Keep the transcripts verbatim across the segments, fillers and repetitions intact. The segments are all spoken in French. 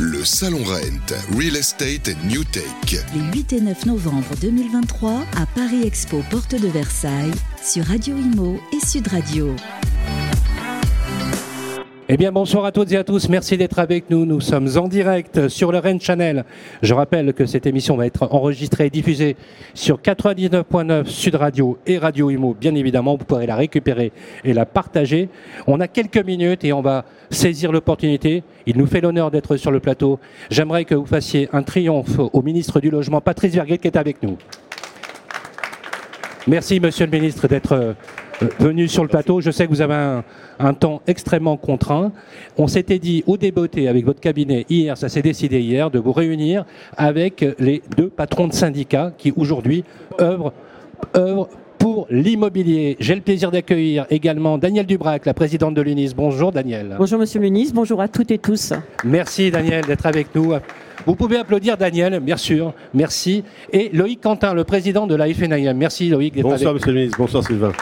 Le Salon Rent, Real Estate and New Tech. Les huit et neuf novembre deux mille vingt-trois à Paris Expo, porte de Versailles, sur Radio Imo et Sud Radio. Eh bien, bonsoir à toutes et à tous. Merci d'être avec nous. Nous sommes en direct sur le Rent Channel. Je rappelle que cette émission va être enregistrée et diffusée sur quatre-vingt-dix-neuf point neuf Sud Radio et Radio Imo. Bien évidemment, vous pourrez la récupérer et la partager. On a quelques minutes et on va saisir l'opportunité. Il nous fait l'honneur d'être sur le plateau. J'aimerais que vous fassiez un triomphe au ministre du Logement, Patrice Vergrit, qui est avec nous. Merci, monsieur le ministre, d'être venu sur le plateau. Je sais que vous avez un, un temps extrêmement contraint. On s'était dit au débeauté avec votre cabinet hier, ça s'est décidé hier, de vous réunir avec les deux patrons de syndicats qui aujourd'hui œuvrent, œuvrent pour l'immobilier. J'ai le plaisir d'accueillir également Danielle Dubrac, la présidente de l'U N I S. Bonjour Danielle. Bonjour monsieur le ministre, bonjour à toutes et tous. Merci Danielle d'être avec nous. Vous pouvez applaudir Daniel, bien sûr, merci. Et Loïc Quentin, le président de la F N I M. Merci Loïc d'être bonsoir, avec nous. Bonsoir monsieur le ministre, bonsoir Sylvain.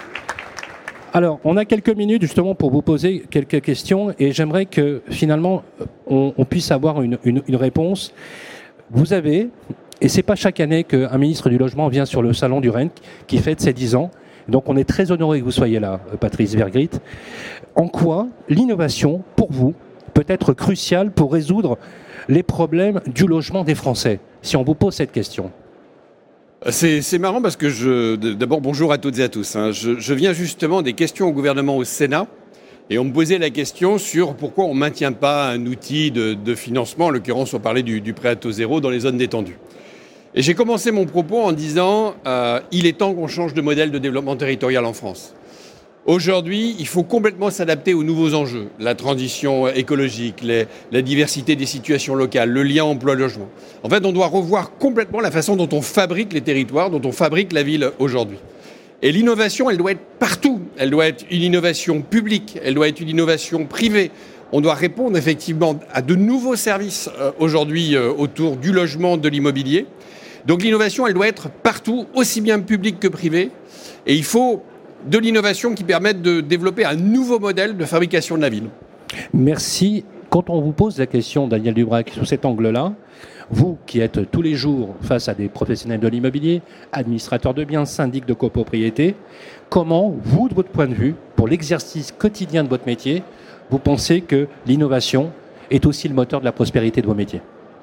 Alors, on a quelques minutes justement pour vous poser quelques questions et j'aimerais que finalement on, on puisse avoir une, une, une réponse. Vous avez, et c'est pas chaque année qu'un ministre du Logement vient sur le salon du Rent qui fête ses dix ans, donc on est très honoré que vous soyez là, Patrice Vergrit. En quoi l'innovation, pour vous, peut être cruciale pour résoudre les problèmes du logement des Français, si on vous pose cette question? C'est, c'est marrant parce que je... D'abord, bonjour à toutes et à tous. Hein. Je, je viens justement des questions au gouvernement au Sénat et on me posait la question sur pourquoi on ne maintient pas un outil de, de financement. En l'occurrence, on parlait du, du prêt à taux zéro dans les zones détendues. Et j'ai commencé mon propos en disant euh, il est temps qu'on change de modèle de développement territorial en France. Aujourd'hui, il faut complètement s'adapter aux nouveaux enjeux, la transition écologique, les, la diversité des situations locales, le lien emploi-logement. En fait, on doit revoir complètement la façon dont on fabrique les territoires, dont on fabrique la ville aujourd'hui. Et l'innovation, elle doit être partout. Elle doit être une innovation publique, elle doit être une innovation privée. On doit répondre effectivement à de nouveaux services euh, aujourd'hui euh, autour du logement, de l'immobilier. Donc l'innovation, elle doit être partout, aussi bien publique que privée. Et il faut de l'innovation qui permette de développer un nouveau modèle de fabrication de la ville. Merci. Quand on vous pose la question, Daniel Dubrac, sous cet angle-là, vous qui êtes tous les jours face à des professionnels de l'immobilier, administrateurs de biens, syndics de copropriété, comment, vous, de votre point de vue, pour l'exercice quotidien de votre métier, vous pensez que l'innovation est aussi le moteur de la prospérité de vos métiers?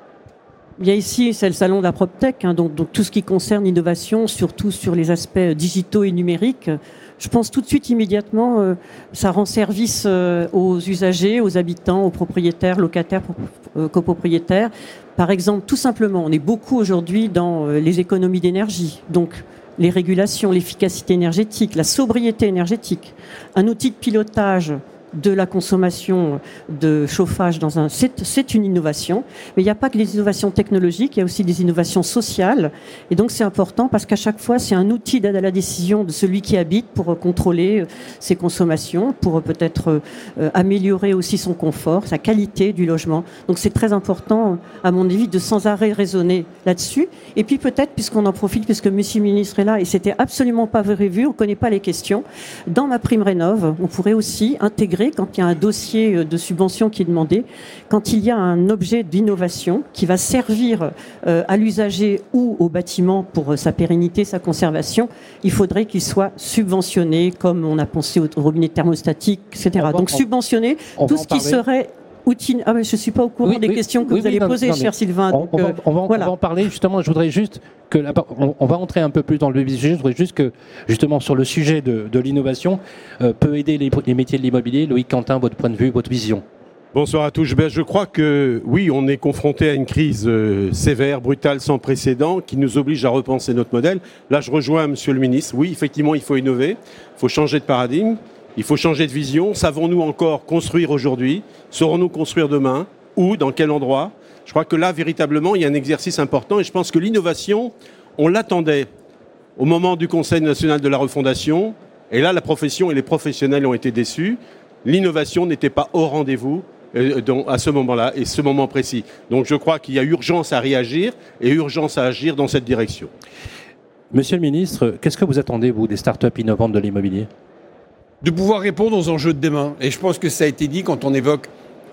Bien ici, c'est le salon de la PropTech, hein, donc, donc tout ce qui concerne l'innovation, surtout sur les aspects digitaux et numériques. Je pense tout de suite, immédiatement, euh, ça rend service euh, aux usagers, aux habitants, aux propriétaires, locataires, euh, copropriétaires. Par exemple, tout simplement, on est beaucoup aujourd'hui dans euh, les économies d'énergie, donc les régulations, l'efficacité énergétique, la sobriété énergétique, un outil de pilotage de la consommation de chauffage dans un, c'est, c'est une innovation. Mais il n'y a pas que les innovations technologiques, il y a aussi des innovations sociales. Et donc c'est important parce qu'à chaque fois, c'est un outil d'aide à la décision de celui qui habite pour contrôler ses consommations, pour peut-être euh, améliorer aussi son confort, sa qualité du logement. Donc c'est très important, à mon avis, de sans arrêt raisonner là-dessus. Et puis peut-être, puisqu'on en profite, puisque Monsieur le ministre est là, et c'était absolument pas prévu, on ne connaît pas les questions, dans ma prime rénov, on pourrait aussi intégrer, quand il y a un dossier de subvention qui est demandé, quand il y a un objet d'innovation qui va servir euh, à l'usager ou au bâtiment pour euh, sa pérennité, sa conservation, il faudrait qu'il soit subventionné, comme on a pensé au robinet thermostatique, et cetera. Donc subventionner tout ce qui serait outil. Ah, mais je ne suis pas au courant oui, des oui, questions que oui, vous oui, allez non, poser, non, cher Sylvain. On, donc, on, va, on, va, voilà. on va en parler justement. Je voudrais juste que la, on, on va entrer un peu plus dans le vif du sujet. Je voudrais juste que justement sur le sujet de, de l'innovation euh, peut aider les, les métiers de l'immobilier. Loïc Quentin, votre point de vue, votre vision. Bonsoir à tous. Je crois que oui, on est confronté à une crise euh, sévère, brutale, sans précédent, qui nous oblige à repenser notre modèle. Là, je rejoins Monsieur le ministre. Oui, effectivement, il faut innover, il faut changer de paradigme, il faut changer de vision. Savons-nous encore construire aujourd'hui? Saurons-nous construire demain? Où? Dans quel endroit? Je crois que là, véritablement, il y a un exercice important et je pense que l'innovation, on l'attendait au moment du Conseil national de la refondation. Et là, la profession et les professionnels ont été déçus. L'innovation n'était pas au rendez-vous euh, dans, à ce moment-là et ce moment précis. Donc je crois qu'il y a urgence à réagir et urgence à agir dans cette direction. Monsieur le ministre, qu'est-ce que vous attendez, vous, des startups innovantes de l'immobilier? De pouvoir répondre aux enjeux de demain. Et je pense que ça a été dit quand on évoque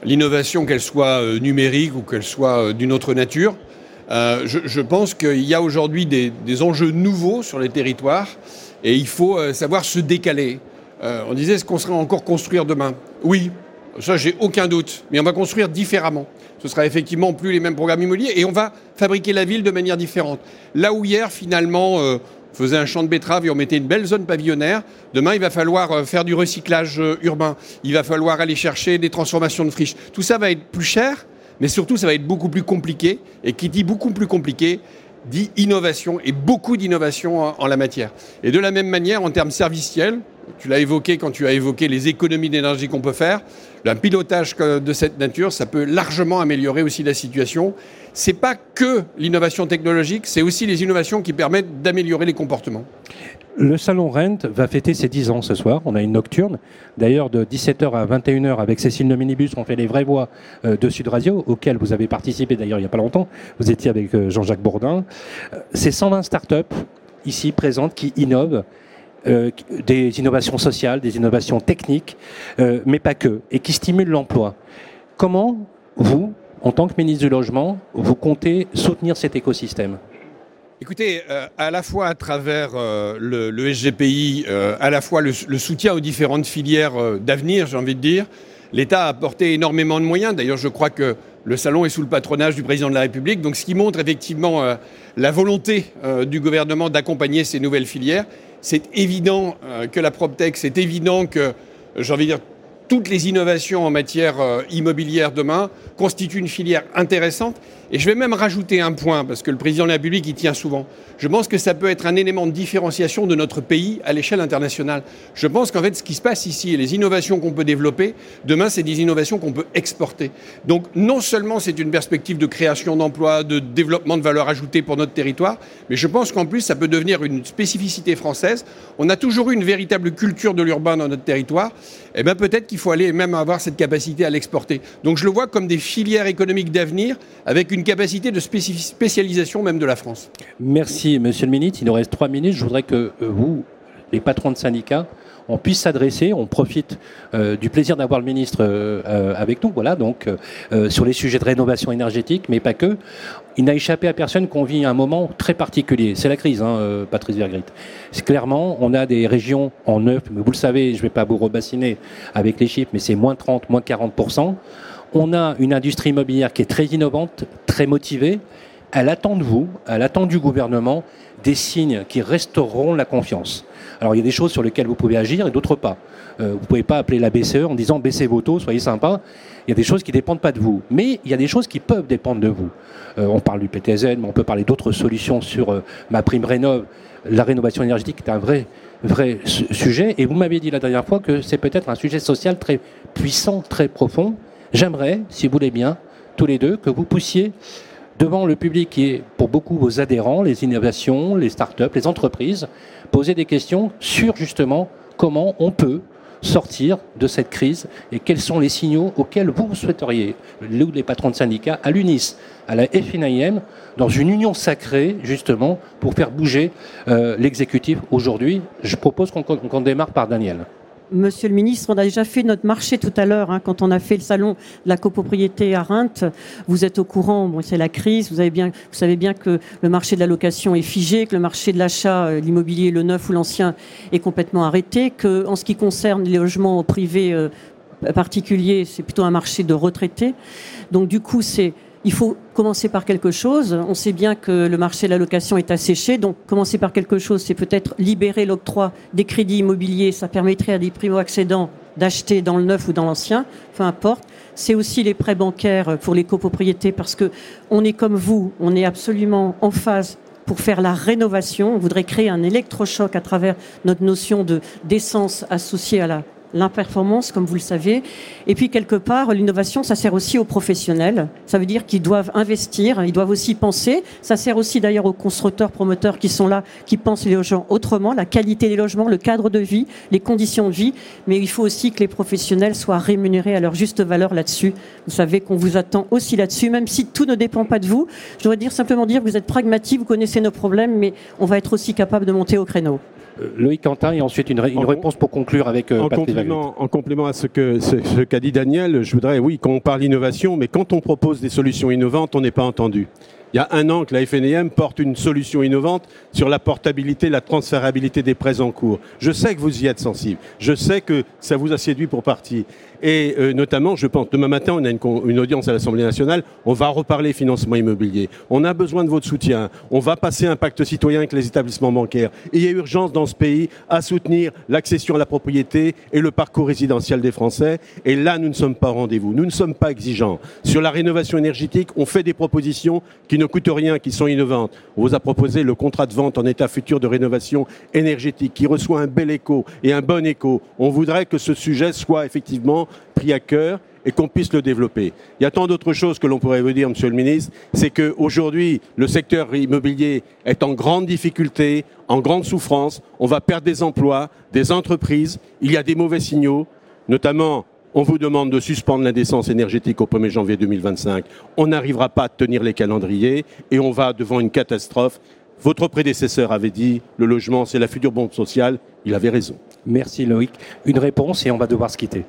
l'innovation, qu'elle soit euh, numérique ou qu'elle soit euh, d'une autre nature. Euh, je, je pense qu'il y a aujourd'hui des, des enjeux nouveaux sur les territoires et il faut euh, savoir se décaler. Euh, on disait, est-ce qu'on sera encore construire demain ? Oui, ça j'ai aucun doute, mais on va construire différemment. Ce sera effectivement plus les mêmes programmes immobiliers et on va fabriquer la ville de manière différente. Là où hier, finalement, euh, on faisait un champ de betteraves et on mettait une belle zone pavillonnaire, demain il va falloir euh, faire du recyclage euh, urbain, il va falloir aller chercher des transformations de friches. Tout ça va être plus cher, mais surtout ça va être beaucoup plus compliqué, et qui dit beaucoup plus compliqué, dit innovation, et beaucoup d'innovation en, en la matière. Et de la même manière, en termes serviciels, tu l'as évoqué quand tu as évoqué les économies d'énergie qu'on peut faire, un pilotage de cette nature, ça peut largement améliorer aussi la situation. C'est pas que l'innovation technologique, c'est aussi les innovations qui permettent d'améliorer les comportements. Le Salon Rent va fêter ses dix ans ce soir. On a une nocturne. D'ailleurs, de dix-sept heures à vingt et une heures, avec Cécile de Minibus, on fait les vraies voix euh, de Sud Radio, auxquelles vous avez participé d'ailleurs il n'y a pas longtemps. Vous étiez avec euh, Jean-Jacques Bourdin. Euh, c'est cent vingt startups ici présentes qui innovent. Euh, des innovations sociales, des innovations techniques, euh, mais pas que, et qui stimulent l'emploi. Comment, vous, en tant que ministre du Logement, vous comptez soutenir cet écosystème ? Écoutez, euh, à la fois à travers euh, le, le S G P I, euh, à la fois le, le soutien aux différentes filières euh, d'avenir, j'ai envie de dire, l'État a apporté énormément de moyens. D'ailleurs, je crois que le salon est sous le patronage du président de la République, donc ce qui montre effectivement euh, la volonté euh, du gouvernement d'accompagner ces nouvelles filières. C'est évident euh, que la PropTech, c'est évident que, j'ai envie de dire, toutes les innovations en matière euh, immobilière demain constituent une filière intéressante. Et je vais même rajouter un point, parce que le président de la République y tient souvent. Je pense que ça peut être un élément de différenciation de notre pays à l'échelle internationale. Je pense qu'en fait, ce qui se passe ici et les innovations qu'on peut développer, demain, c'est des innovations qu'on peut exporter. Donc, non seulement c'est une perspective de création d'emplois, de développement de valeur ajoutée pour notre territoire, mais je pense qu'en plus, ça peut devenir une spécificité française. On a toujours eu une véritable culture de l'urbain dans notre territoire. Eh bien, peut-être qu'il faut aller même avoir cette capacité à l'exporter. Donc, je le vois comme des filières économiques d'avenir avec une capacité de spécialisation même de la France. Merci, monsieur le ministre. Il nous reste trois minutes. Je voudrais que vous, les patrons de syndicats, on puisse s'adresser. On profite euh, du plaisir d'avoir le ministre euh, avec nous, voilà, donc euh, sur les sujets de rénovation énergétique, mais pas que. Il n'a échappé à personne qu'on vit un moment très particulier. C'est la crise, hein, euh, Patrice Vergrit. C'est clairement, on a des régions en neuf, mais vous le savez, je ne vais pas vous rebassiner avec les chiffres, mais c'est moins trente, moins quarante pour cent. On a une industrie immobilière qui est très innovante, très motivée. Elle attend de vous, elle attend du gouvernement des signes qui restaureront la confiance. Alors il y a des choses sur lesquelles vous pouvez agir et d'autres pas. Euh, vous ne pouvez pas appeler la B C E en disant baissez vos taux, soyez sympa. Il y a des choses qui ne dépendent pas de vous. Mais il y a des choses qui peuvent dépendre de vous. Euh, on parle du P T Z, mais on peut parler d'autres solutions sur euh, ma prime rénov'. La rénovation énergétique est un vrai, vrai sujet. Et vous m'aviez dit la dernière fois que c'est peut-être un sujet social très puissant, très profond. J'aimerais, si vous voulez bien, tous les deux, que vous poussiez devant le public qui est pour beaucoup vos adhérents, les innovations, les startups, les entreprises, poser des questions sur justement comment on peut sortir de cette crise et quels sont les signaux auxquels vous souhaiteriez, nous les patrons de syndicats, à l'UNIS, à la F N I M, dans une union sacrée justement pour faire bouger euh, l'exécutif aujourd'hui. Je propose qu'on, qu'on démarre par Daniel. Monsieur le ministre, on a déjà fait notre marché tout à l'heure, hein, quand on a fait le salon de la copropriété à Reims. Vous êtes au courant, bon, c'est la crise, vous, avez bien, vous savez bien que le marché de la location est figé, que le marché de l'achat, euh, l'immobilier, le neuf ou l'ancien, est complètement arrêté, que en ce qui concerne les logements privés euh, particuliers, c'est plutôt un marché de retraités. Donc du coup, c'est... Il faut commencer par quelque chose. On sait bien que le marché de la location est asséché. Donc, commencer par quelque chose, c'est peut-être libérer l'octroi des crédits immobiliers. Ça permettrait à des primo-accédants d'acheter dans le neuf ou dans l'ancien, peu importe. C'est aussi les prêts bancaires pour les copropriétés parce que on est comme vous, on est absolument en phase pour faire la rénovation. On voudrait créer un électrochoc à travers notre notion de d'essence associée à la l'imperformance, comme vous le savez. Et puis, quelque part, l'innovation, ça sert aussi aux professionnels. Ça veut dire qu'ils doivent investir, ils doivent aussi penser. Ça sert aussi d'ailleurs aux constructeurs, promoteurs qui sont là, qui pensent les logements autrement, la qualité des logements, le cadre de vie, les conditions de vie. Mais il faut aussi que les professionnels soient rémunérés à leur juste valeur là-dessus. Vous savez qu'on vous attend aussi là-dessus, même si tout ne dépend pas de vous. Je dois dire simplement dire que vous êtes pragmatique, vous connaissez nos problèmes, mais on va être aussi capable de monter au créneau. Loïc Quentin, et ensuite une, une en, réponse pour conclure avec euh, en Patrice complément, en complément à ce que ce, ce qu'a dit Daniel, je voudrais, oui, quand on parle d'innovation, mais quand on propose des solutions innovantes, on n'est pas entendu. Il y a un an que la F N I M porte une solution innovante sur la portabilité, la transférabilité des prêts en cours. Je sais que vous y êtes sensible. Je sais que ça vous a séduit pour partie. Et euh, notamment, je pense, demain matin, on a une, une audience à l'Assemblée nationale. On va reparler financement immobilier. On a besoin de votre soutien. On va passer un pacte citoyen avec les établissements bancaires. Et il y a urgence dans ce pays à soutenir l'accession à la propriété et le parcours résidentiel des Français. Et là, nous ne sommes pas au rendez-vous. Nous ne sommes pas exigeants. Sur la rénovation énergétique, on fait des propositions qui ne coûtent rien, qui sont innovantes. On vous a proposé le contrat de vente en état futur de rénovation énergétique qui reçoit un bel écho et un bon écho. On voudrait que ce sujet soit effectivement pris à cœur et qu'on puisse le développer. Il y a tant d'autres choses que l'on pourrait vous dire, Monsieur le Ministre, c'est qu'aujourd'hui, le secteur immobilier est en grande difficulté, en grande souffrance. On va perdre des emplois, des entreprises. Il y a des mauvais signaux, notamment... On vous demande de suspendre l'indécence énergétique au premier janvier deux mille vingt-cinq. On n'arrivera pas à tenir les calendriers et on va devant une catastrophe. Votre prédécesseur avait dit le logement, c'est la future bombe sociale. Il avait raison. Merci Loïc. Une réponse et on va devoir se quitter.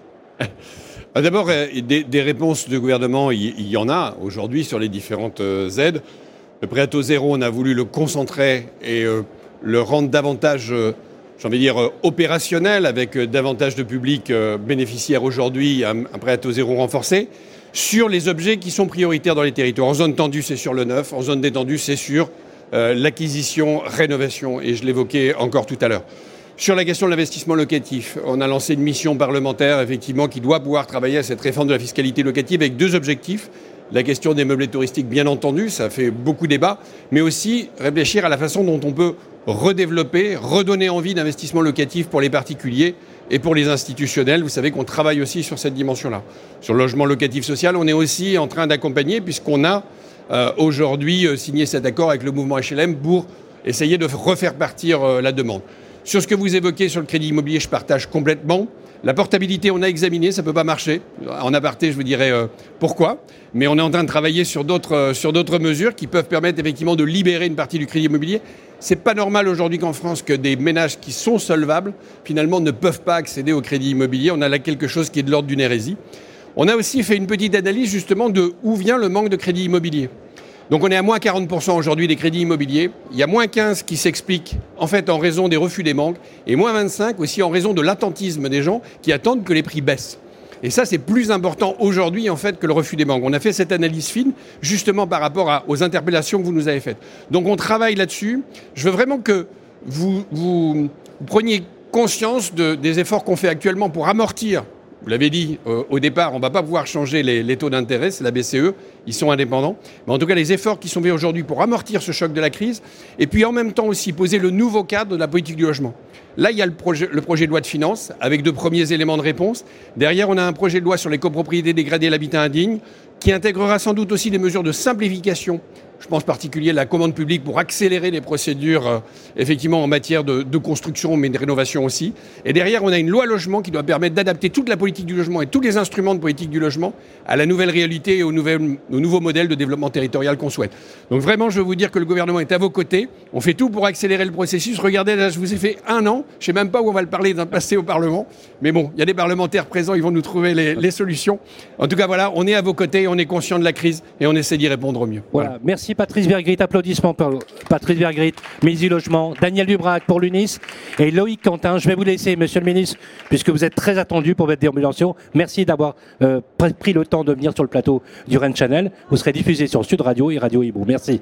D'abord, des, des réponses de gouvernement, il, il y en a aujourd'hui sur les différentes aides. Le prêt à taux zéro, on a voulu le concentrer et euh, le rendre davantage... Euh, j'ai envie de dire, euh, opérationnel, avec euh, davantage de publics euh, bénéficiaires aujourd'hui, un, un prêt à taux zéro renforcé, sur les objets qui sont prioritaires dans les territoires. En zone tendue, c'est sur le neuf. En zone détendue, c'est sur euh, l'acquisition, rénovation. Et je l'évoquais encore tout à l'heure. Sur la question de l'investissement locatif, on a lancé une mission parlementaire, effectivement, qui doit pouvoir travailler à cette réforme de la fiscalité locative avec deux objectifs. La question des meublés touristiques, bien entendu, ça fait beaucoup débat, mais aussi réfléchir à la façon dont on peut redévelopper, redonner envie d'investissement locatif pour les particuliers et pour les institutionnels. Vous savez qu'on travaille aussi sur cette dimension-là. Sur le logement locatif social, on est aussi en train d'accompagner, puisqu'on a euh, aujourd'hui euh, signé cet accord avec le mouvement H L M pour essayer de refaire partir euh, la demande. Sur ce que vous évoquez sur le crédit immobilier, je partage complètement. La portabilité, on a examiné, ça ne peut pas marcher. En aparté, je vous dirais euh, pourquoi. Mais on est en train de travailler sur d'autres, euh, sur d'autres mesures qui peuvent permettre effectivement de libérer une partie du crédit immobilier. C'est pas normal aujourd'hui qu'en France, que des ménages qui sont solvables, finalement, ne peuvent pas accéder au crédit immobilier. On a là quelque chose qui est de l'ordre d'une hérésie. On a aussi fait une petite analyse justement de où vient le manque de crédit immobilier. Donc on est à moins quarante pour cent aujourd'hui des crédits immobiliers. Il y a moins quinze qui s'expliquent en fait en raison des refus des banques et moins vingt-cinq aussi en raison de l'attentisme des gens qui attendent que les prix baissent. Et ça, c'est plus important aujourd'hui en fait que le refus des banques. On a fait cette analyse fine justement par rapport à, aux interpellations que vous nous avez faites. Donc on travaille là-dessus. Je veux vraiment que vous, vous, vous preniez conscience de, des efforts qu'on fait actuellement pour amortir. Vous l'avez dit, euh, au départ, on ne va pas pouvoir changer les, les taux d'intérêt, c'est la B C E, ils sont indépendants. Mais en tout cas, les efforts qui sont faits aujourd'hui pour amortir ce choc de la crise, et puis en même temps aussi poser le nouveau cadre de la politique du logement. Là, il y a le projet, le projet de loi de finances, avec de premiers éléments de réponse. Derrière, on a un projet de loi sur les copropriétés dégradées et l'habitat indigne, qui intégrera sans doute aussi des mesures de simplification. Je pense en particulier à la commande publique pour accélérer les procédures, euh, effectivement, en matière de, de construction, mais de rénovation aussi. Et derrière, on a une loi logement qui doit permettre d'adapter toute la politique du logement et tous les instruments de politique du logement à la nouvelle réalité et au, nouvel, au nouveau modèle de développement territorial qu'on souhaite. Donc vraiment, je veux vous dire que le gouvernement est à vos côtés. On fait tout pour accélérer le processus. Regardez, là, je vous ai fait un an. Je ne sais même pas où on va le parler d'un passé au Parlement. Mais bon, il y a des parlementaires présents, ils vont nous trouver les, les solutions. En tout cas, voilà, on est à vos côtés, on est conscient de la crise et on essaie d'y répondre au mieux. Voilà, voilà. Merci Patrice Vergrit, applaudissements pour Patrice Vergrit, ministre du Logement, Daniel Dubrac pour l'U N I S et Loïc Quentin. Je vais vous laisser, monsieur le ministre, puisque vous êtes très attendu pour votre déambulation. Merci d'avoir euh, pris le temps de venir sur le plateau du Rent Channel. Vous serez diffusé sur Sud Radio et Radio Hibou. Merci.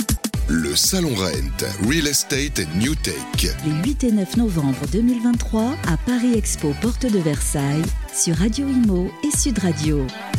Le Salon Rent, Real Estate and New Tech. Les huit et neuf novembre deux mille vingt-trois à Paris Expo, porte de Versailles, sur Radio Imo et Sud Radio.